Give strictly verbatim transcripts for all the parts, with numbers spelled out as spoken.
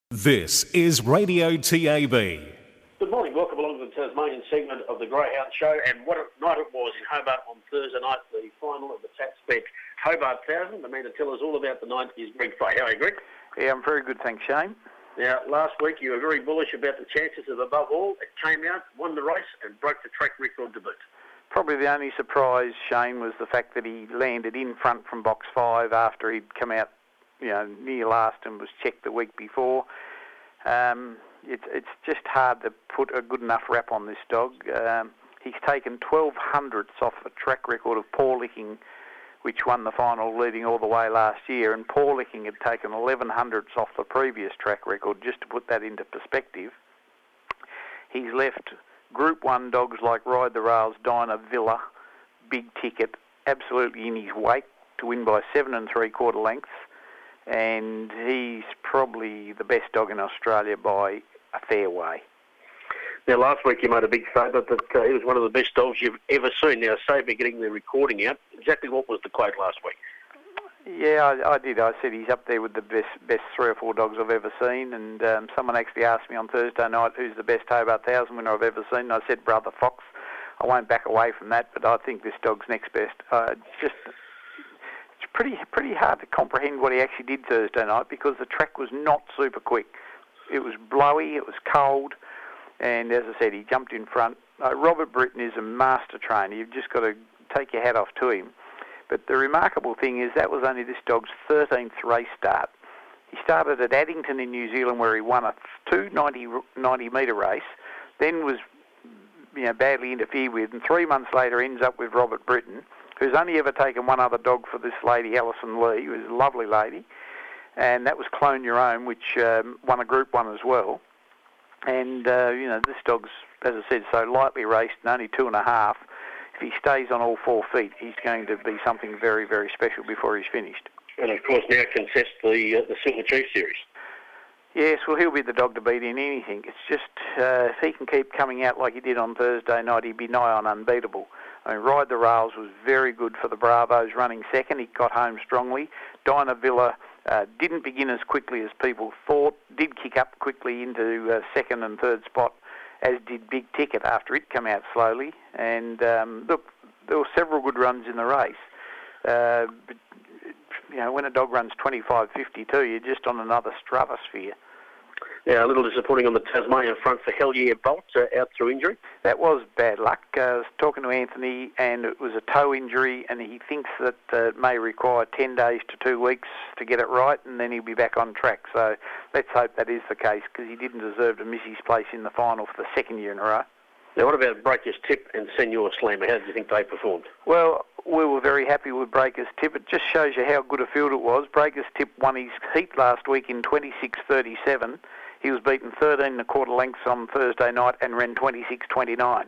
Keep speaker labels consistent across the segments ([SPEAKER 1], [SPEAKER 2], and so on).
[SPEAKER 1] This is Radio T A B.
[SPEAKER 2] Good morning, welcome along to the Tasmanian segment of the Greyhound Show, and what a night it was in Hobart on Thursday night, the final of the TAPSBet Hobart one thousand. The man to tell us all about the night is Greg Fay. How are you, Greg?
[SPEAKER 3] Yeah, I'm very good, thanks, Shane.
[SPEAKER 2] Now, last week you were very bullish about the chances of Above All. It came out, won the race, and broke the track record to boot.
[SPEAKER 3] Probably the only surprise, Shane, was the fact that he landed in front from box five after he'd come out, you know, near last and was checked the week before. Um, it's it's just hard to put a good enough wrap on this dog. Um, he's taken twelve hundredths off the track record of Paul Licking, which won the final leading all the way last year, and Paul Licking had taken eleven hundredths off the previous track record. Just to put that into perspective, he's left Group one dogs like Ride the Rails, Dinah Villa, Big Ticket, absolutely in his weight to win by seven and three quarter lengths. And he's probably the best dog in Australia by a fair way.
[SPEAKER 2] Now, last week you made a big statement that uh, he was one of the best dogs you've ever seen. Now, save me getting the recording out. Exactly what was the quote last week?
[SPEAKER 3] Yeah, I, I did. I said he's up there with the best best three or four dogs I've ever seen. And um, someone actually asked me on Thursday night who's the best Hobart one thousand winner I've ever seen. And I said Brother Fox. I won't back away from that, but I think this dog's next best. Uh, just... It's pretty pretty hard to comprehend what he actually did Thursday night because the track was not super quick. It was blowy, it was cold, and as I said, he jumped in front. Uh, Robert Britton is a master trainer. You've just got to take your hat off to him. But the remarkable thing is that was only this dog's thirteenth race start. He started at Addington in New Zealand where he won a two ninety metre race, then was you know badly interfered with, and three months later ends up with Robert Britton, who's only ever taken one other dog for this lady, Alison Lee, who's a lovely lady, and that was Clone Your Own, which um, won a Group one as well. And, uh, you know, this dog's, as I said, so lightly raced and only two and a half. If he stays on all four feet, he's going to be something very, very special before he's finished.
[SPEAKER 2] And, of course, now contests the, uh, the Silver Chief Series.
[SPEAKER 3] Yes, well, he'll be the dog to beat in anything. It's just, uh, if he can keep coming out like he did on Thursday night, he'd be nigh on unbeatable. I mean, Ride the Rails was very good for the Bravos running second. He got home strongly. Dinah Villa uh, didn't begin as quickly as people thought, did kick up quickly into uh, second and third spot, as did Big Ticket after it came out slowly. And, um, look, there were several good runs in the race. Uh, but, you know, when a dog runs twenty-five fifty-two, you're just on another stratosphere.
[SPEAKER 2] Yeah, a little disappointing on the Tasmanian front for Hell Yeah Bolt, uh, out through injury.
[SPEAKER 3] That was bad luck. Uh, I was talking to Anthony, and it was a toe injury, and he thinks that uh, it may require ten days to two weeks to get it right, and then he'll be back on track. So let's hope that is the case, because he didn't deserve to miss his place in the final for the second year in a row.
[SPEAKER 2] Now, what about Breaker's Tip and Senor Slammer? How did you think they performed?
[SPEAKER 3] Well, we were very happy with Breaker's Tip. It just shows you how good a field it was. Breaker's Tip won his heat last week in twenty-six thirty-seven. He was beaten thirteen and a quarter lengths on Thursday night and ran twenty-six twenty-nine.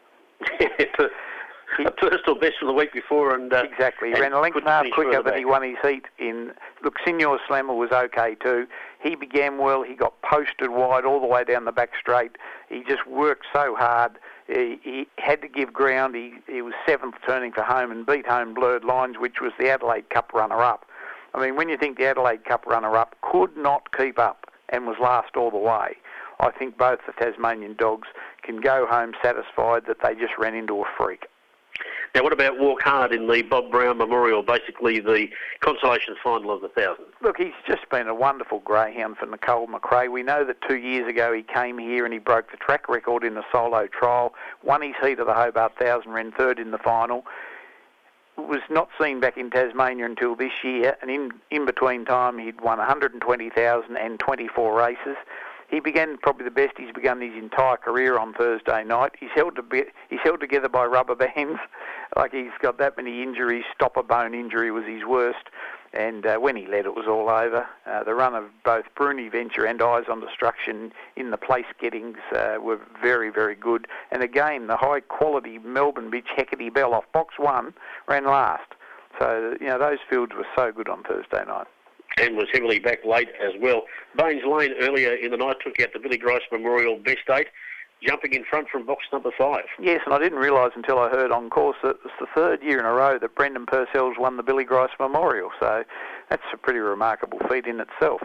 [SPEAKER 2] A personal best from the week before. and uh,
[SPEAKER 3] Exactly. He
[SPEAKER 2] and
[SPEAKER 3] ran a length and a half quicker, but he won his heat in... Look, Senor Slammer was okay too. He began well. He got posted wide all the way down the back straight. He just worked so hard. He, he had to give ground. He, he was seventh turning for home and beat home Blurred Lines, which was the Adelaide Cup runner-up. I mean, when you think the Adelaide Cup runner-up could not keep up and was last all the way, I think both the Tasmanian dogs can go home satisfied that they just ran into a freak.
[SPEAKER 2] Now, what about Walk Hard in the Bob Brown Memorial, basically the consolation final of the thousand?
[SPEAKER 3] Look, he's just been a wonderful greyhound for Nicole McRae. We know that two years ago he came here and he broke the track record in a solo trial, won his heat of the Hobart one thousand, ran third in the final. Was not seen back in Tasmania until this year, and in, in between time he'd won one hundred twenty thousand and twenty-four races. He began probably the best he's begun his entire career on Thursday night. He's held to be, he's held together by rubber bands. Like he's got that many injuries. Stopper bone injury was his worst. And uh, when he led, it was all over. Uh, the run of both Bruni Venture and Eyes on Destruction in the place gettings uh, were very, very good. And again, the high-quality Melbourne Bitch Hecate Bell off box one ran last. So, you know, those fields were so good on Thursday night.
[SPEAKER 2] And was heavily back late as well. Baines Lane earlier in the night took out the Billy Grice Memorial best eight, jumping in front from box number five.
[SPEAKER 3] Yes, and I didn't realise until I heard on course that it's the third year in a row that Brendan Purcell's won the Billy Grice Memorial, so that's a pretty remarkable feat in itself.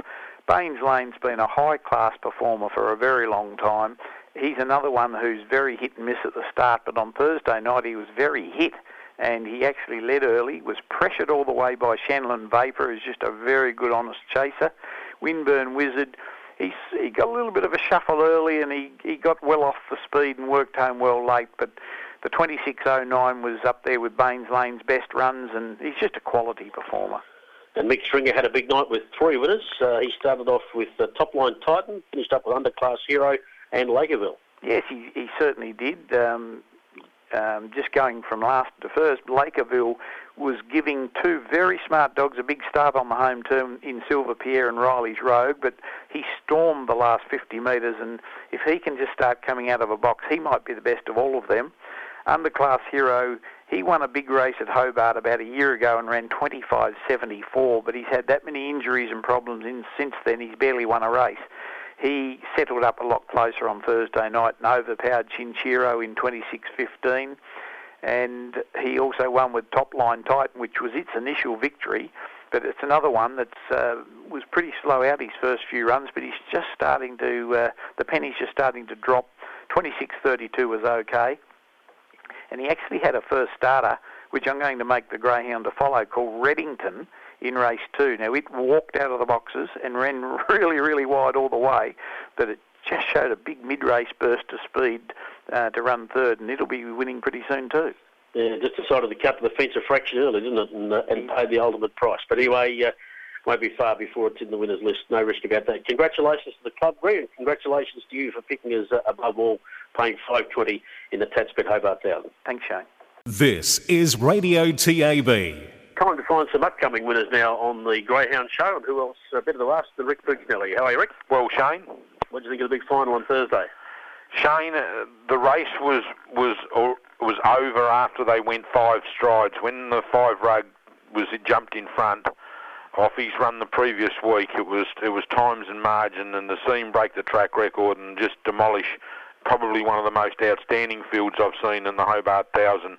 [SPEAKER 3] Baines Lane's been a high-class performer for a very long time. He's another one who's very hit and miss at the start, but on Thursday night he was very hit, and he actually led early, was pressured all the way by Shanlin Vapor, who's just a very good, honest chaser. Winburn Wizard, he's, he got a little bit of a shuffle early, and he, he got well off the speed and worked home well late, but the twenty-six oh nine was up there with Baines Lane's best runs, and he's just a quality performer.
[SPEAKER 2] And Mick Stringer had a big night with three winners. Uh, he started off with uh, Top Line Titan, finished up with Underclass Hero and Lakerville.
[SPEAKER 3] Yes, he, he certainly did. Um, um, just going from last to first, Lakerville was giving two very smart dogs a big start on the home turn in Silver Pierre and Riley's Rogue, but he stormed the last fifty metres, and if he can just start coming out of a box, he might be the best of all of them. Underclass Hero, he won a big race at Hobart about a year ago and ran twenty-five seventy-four, but he's had that many injuries and problems in since then, he's barely won a race. He settled up a lot closer on Thursday night and overpowered Chinchero in twenty-six fifteen, and he also won with Top Line Titan, which was its initial victory, but it's another one that uh, was pretty slow out his first few runs, but he's just starting to, uh, the penny's just starting to drop. twenty-six thirty-two was okay. And he actually had a first starter, which I'm going to make the greyhound to follow, called Reddington in race two. Now, it walked out of the boxes and ran really, really wide all the way, but it just showed a big mid-race burst of speed uh, to run third, and it'll be winning pretty soon too.
[SPEAKER 2] Yeah, just decided to cut the fence a fraction early, didn't it, and, uh, and paid the ultimate price. But anyway, uh, won't be far before it's in the winners list. No risk about that. Congratulations to the club, Greg, and congratulations to you for picking us uh, above all, paying five twenty in the Tatspet Hobart Thousand.
[SPEAKER 3] Thanks, Shane.
[SPEAKER 1] This is Radio T A B.
[SPEAKER 2] Time to find some upcoming winners now on the Greyhound Show, and who else uh, better to ask than Rick Bugnelli. How are you, Rick?
[SPEAKER 4] Well, Shane.
[SPEAKER 2] What do you think of the big final on Thursday?
[SPEAKER 4] Shane, uh, the race was was or, was over after they went five strides. When the five rug was it jumped in front off his run the previous week, it was it was times and margin, and to see him break the track record and just demolish probably one of the most outstanding fields I've seen in the Hobart Thousand.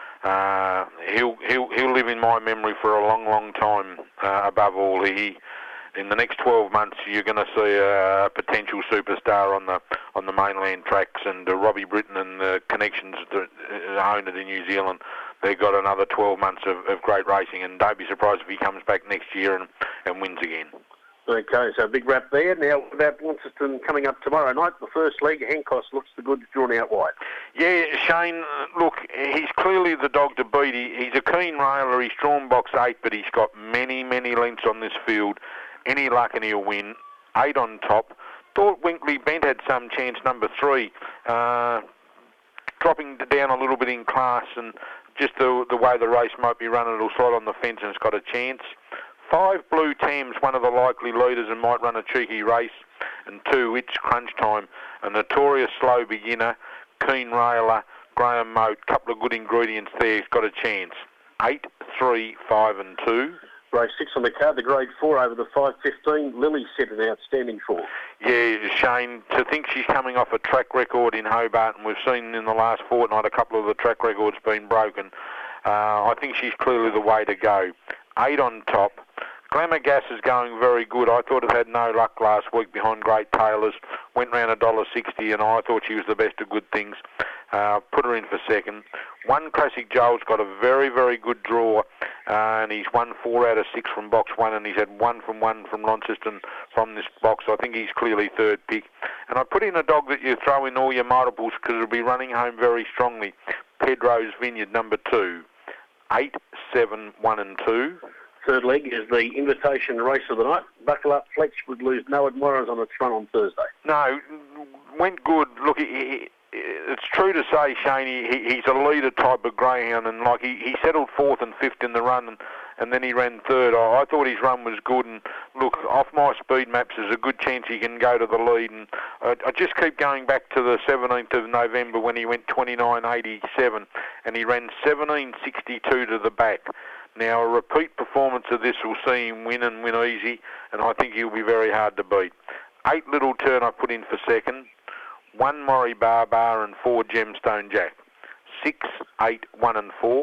[SPEAKER 4] Uh, he'll he'll he'll live in my memory for a long, long time. Uh, above all, he in the next twelve months you're going to see a potential superstar on the on the mainland tracks, and uh, Robbie Britton and the connections that own it in New Zealand. They've got another twelve months of, of great racing, and don't be surprised if he comes back next year and, and wins again.
[SPEAKER 2] Okay, so a big wrap there. Now, what about Launceston coming up tomorrow night? The first leg, Hancock looks the good, drawn out wide.
[SPEAKER 4] Yeah, Shane, look, he's clearly the dog to beat. He, he's a keen railer. He's drawn box eight, but he's got many, many lengths on this field. Any luck and he'll win. Eight on top. Thought Winkley Bent had some chance, number three. Uh, dropping down a little bit in class, and just the, the way the race might be run, it'll slide on the fence and it's got a chance. Five Blue Tams, one of the likely leaders, and might run a cheeky race. And two, It's Crunch Time, a notorious slow beginner, keen railer, Graham Moat, couple of good ingredients there, he's got a chance. Eight, three, five and two.
[SPEAKER 2] Race six on the card, the grade four over the five fifteen. Lily set an outstanding four.
[SPEAKER 4] Yeah, Shane, to think she's coming off a track record in Hobart, and we've seen in the last fortnight a couple of the track records been broken. Uh, I think she's clearly the way to go. Eight on top. Glamour Gas is going very good. I thought it had no luck last week behind Great Taylors. Went round one dollar sixty, and I thought she was the best of good things. Uh, put her in for second. One Classic Joel's got a very, very good draw, uh, and he's won four out of six from box one, and he's had one from one from Launceston from this box. I think he's clearly third pick. And I put in a dog that you throw in all your multiples because it'll be running home very strongly. Pedro's Vineyard, number two. Eight, seven, one and two.
[SPEAKER 2] Third leg is the invitation race of the night. Buckle Up Fletch would lose no admirers on its run on Thursday.
[SPEAKER 4] No, went good. Look, he, he, it's true to say, Shane, he, he's a leader type of greyhound, and like he, he settled fourth and fifth in the run, and, and then he ran third. I, I thought his run was good, and look, off my speed maps, there's a good chance he can go to the lead. And I, I just keep going back to the seventeenth of November when he went twenty-nine eighty-seven, and he ran seventeen sixty-two to the back. Now, a repeat performance of this will see him win and win easy, and I think he'll be very hard to beat. Eight Little Turn I put in for second. One Maury Bar Bar and four Gemstone Jack. Six, eight, one and four.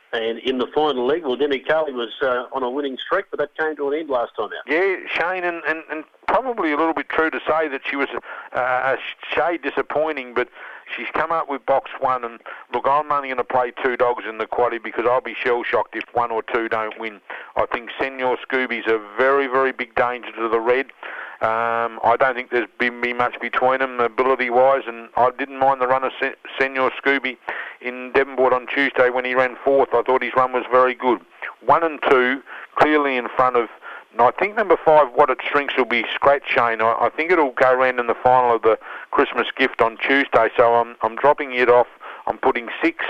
[SPEAKER 2] And in the final leg, well, Denny Carley was uh, on a winning streak, but that came to an end last time out.
[SPEAKER 4] Yeah, Shane, and, and, and probably a little bit true to say that she was uh, a shade disappointing, but she's come up with box one, and look, I'm only going to play two dogs in the quaddie because I'll be shell-shocked if one or two don't win. I think Senor Scooby's a very, very big danger to the red. Um, I don't think there's been be much between them ability-wise, and I didn't mind the run of Sen- Senor Scooby in Devonport on Tuesday when he ran fourth. I thought his run was very good. One and two, clearly in front of, and I think number five, What It Shrinks, will be Scratch Shane. I, I think it'll go round in the final of the Christmas gift on Tuesday, so I'm, I'm dropping it off. I'm putting six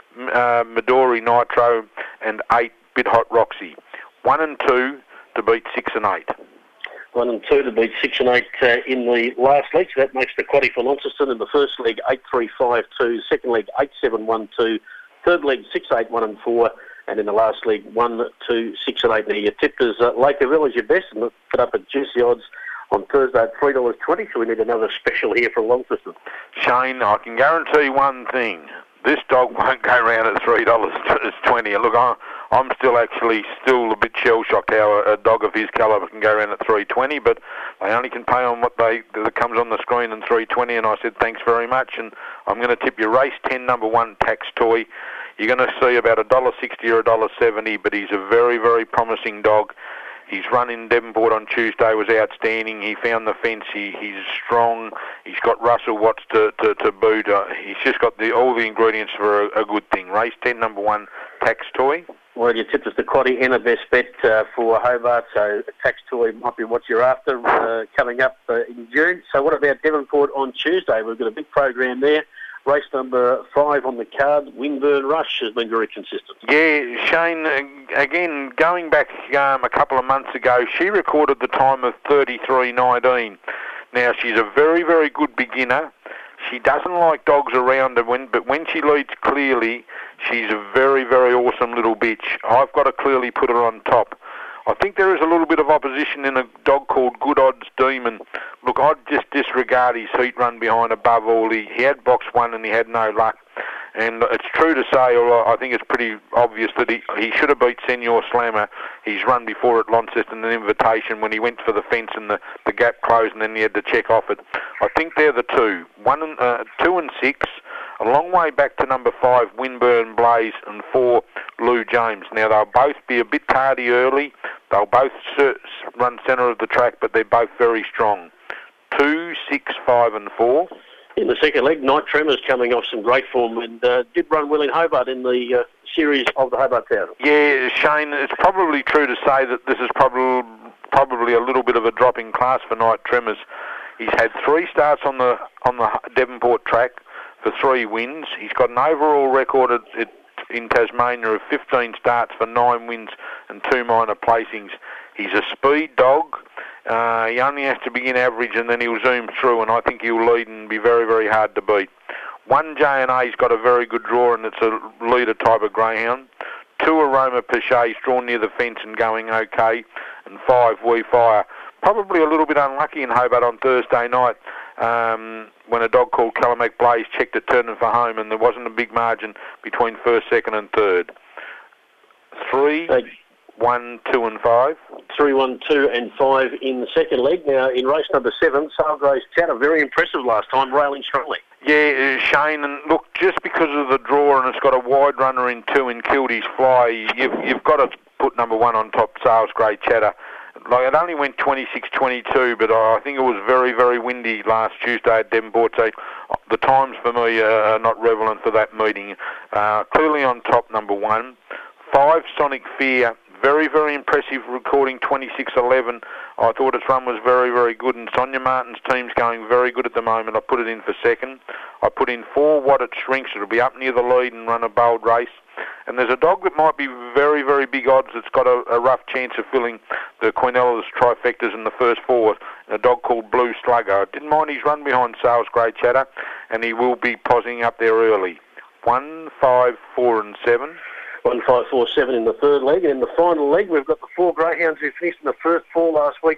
[SPEAKER 4] uh, Midori Nitro and eight Bit Hot Roxy. One and two to beat six and eight.
[SPEAKER 2] One and two to beat six and eight uh, in the last leg. So that makes the quaddie for Launceston. In the first leg, eight three five two. Second leg, eight seven one two. Third leg, six eight one and four. And in the last leg, one two six and eight. Now your tipped as uh, Lakerville as your best, and put up at juicy odds on Thursday at three dollars twenty. So we need another special here for Launceston.
[SPEAKER 4] Shane, I can guarantee one thing. This dog won't go round at three dollars twenty. Look, I, I'm still actually still a bit shell-shocked how a, a dog of his calibre can go round at three twenty, but they only can pay on what they that comes on the screen in three twenty, and I said thanks very much, and I'm going to tip your race ten, number one, Tax Toy. You're going to see about a dollar sixty or a dollar seventy, but he's a very, very promising dog. His run in Devonport on Tuesday was outstanding. He found the fence. He, he's strong. He's got Russell Watts to, to, to boot. Uh, he's just got the, all the ingredients for a, a good thing. Race ten, number one, Tax Toy.
[SPEAKER 2] Well, you tipped us the quaddie and a best bet uh, for Hobart, so Tax Toy might be what you're after uh, coming up uh, in June. So what about Devonport on Tuesday? We've got a big program there. Race number five on the card, Winburn Rush, has been very consistent.
[SPEAKER 4] Yeah, Shane, again, going back um, a couple of months ago, she recorded the time of thirty-three nineteen. Now, she's a very, very good beginner. She doesn't like dogs around her, when, but when she leads clearly, she's a very, very awesome little bitch. I've got to clearly put her on top. I think there is a little bit of opposition in a dog called Good Odds Demon. Look, I'd just disregard his heat run behind above all. He, he had box one and he had no luck. And it's true to say, or I think it's pretty obvious that he, he should have beat Senor Slammer. He's run before at Launceston an invitation when he went for the fence and the, the gap closed and then he had to check off it. I think they're the two. One and, uh, two and six. A long way back to number five, Winburn Blaze, and four, Lou James. Now, they'll both be a bit tardy early. They'll both run centre of the track, but they're both very strong. Two, six, five, and four.
[SPEAKER 2] In the second leg, Night Tremors coming off some great form and uh, did run well in Hobart in the uh, series of the Hobart Thousand.
[SPEAKER 4] Yeah, Shane, it's probably true to say that this is probably probably a little bit of a drop in class for Night Tremors. He's had three starts on the on the Devonport track for three wins. He's got an overall record at, at, in Tasmania of fifteen starts for nine wins and two minor placings. He's a speed dog. Uh, he only has to begin average and then he'll zoom through, and I think he'll lead and be very, very hard to beat. One, J and A's got a very good draw, and it's a leader type of greyhound. Two, Aroma Pichet's drawn near the fence and going okay. And five, We Fire. Probably a little bit unlucky in Hobart on Thursday night um, when a dog called Calamac Blaze checked it turning for home, and there wasn't a big margin between first, second and third. Three, hey. one, two and five.
[SPEAKER 2] Three, one, two and five in the second leg. Now in race number seven, Salgrave's Chatter, very impressive last time, railing strongly.
[SPEAKER 4] Yeah, Shane, and look, just because of the draw and it's got a wide runner in two and Kildy's Fly, you've, you've got to put number one on top, Salgrave's Chatter. Like, it only went twenty-six twenty-two, but I think it was very, very windy last Tuesday at Devonport, so the times for me are not relevant for that meeting. Uh, clearly on top, number one. Five, Sonic Fear. Very, very impressive, recording twenty-six eleven. I thought its run was very, very good, and Sonia Martin's team's going very good at the moment. I put it in for second. I put in four, What It Shrinks. It'll be up near the lead and run a bold race. And there's a dog that might be very, very big odds that's got a, a rough chance of filling the Quinellas trifectas in the first four, a dog called Blue Slugger. I didn't mind his run behind Sales Grey Chatter, and he will be posing up there early. One, five, four and seven.
[SPEAKER 2] One, five, four, seven in the third leg. And in the final leg, we've got the four greyhounds who finished in the first four last week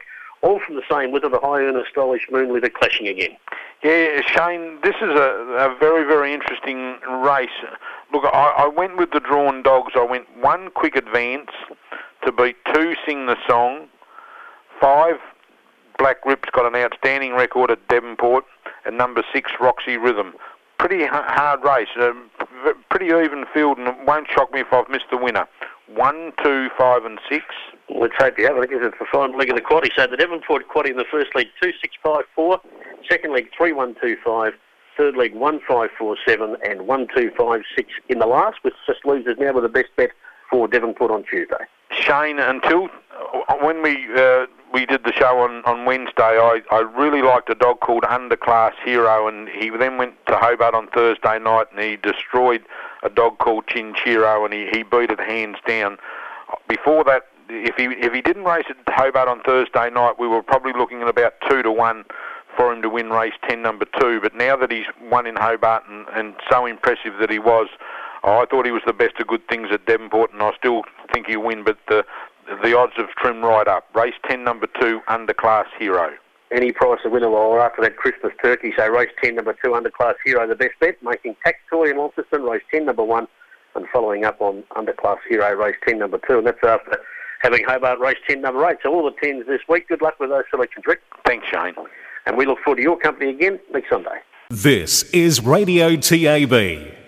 [SPEAKER 2] all from the same litter, the High Earner Stylish Moon litter clashing again.
[SPEAKER 4] Yeah, Shane, this is a, a very, very interesting race. Look, I, I went with the drawn dogs. I went one Quick Advance to beat two Sing the Song. Five, Black Rip's got an outstanding record at Devonport. And number six, Roxy Rhythm. Pretty hard race, a pretty even field, and it won't shock me if I've missed the winner. One, two, five and six.
[SPEAKER 2] Let's hope you have. I think it's the final leg of the quaddie. So the Devonport quaddie in the first leg, two six five four. Second leg, three one two five. Third leg, one five four seven. And one two five six in the last, with just losers now with the best bet for Devonport on Tuesday.
[SPEAKER 4] Shane, until when we uh, we did the show on, on Wednesday, I, I really liked a dog called Underclass Hero, and he then went to Hobart on Thursday night and he destroyed a dog called Chinchiro, and he, he beat it hands down. Before that, if he if he didn't race at Hobart on Thursday night, we were probably looking at about two to one for him to win race ten, number two. But now that he's won in Hobart and, and so impressive that he was, I thought he was the best of good things at Devonport, and I still think he'll win, but the the odds have trimmed right up. Race ten, number two, Underclass Hero.
[SPEAKER 2] Any price a winner while we're after that Christmas turkey. So race ten, number two, Underclass Hero, the best bet, making Taxtoy in Launceston, race ten, number one, and following up on Underclass Hero, race ten, number two, and that's after having Hobart race ten, number eight. So all the tens this week. Good luck with those selections, Rick.
[SPEAKER 4] Thanks, Shane.
[SPEAKER 2] And we look forward to your company again next Sunday.
[SPEAKER 1] This is Radio T A B.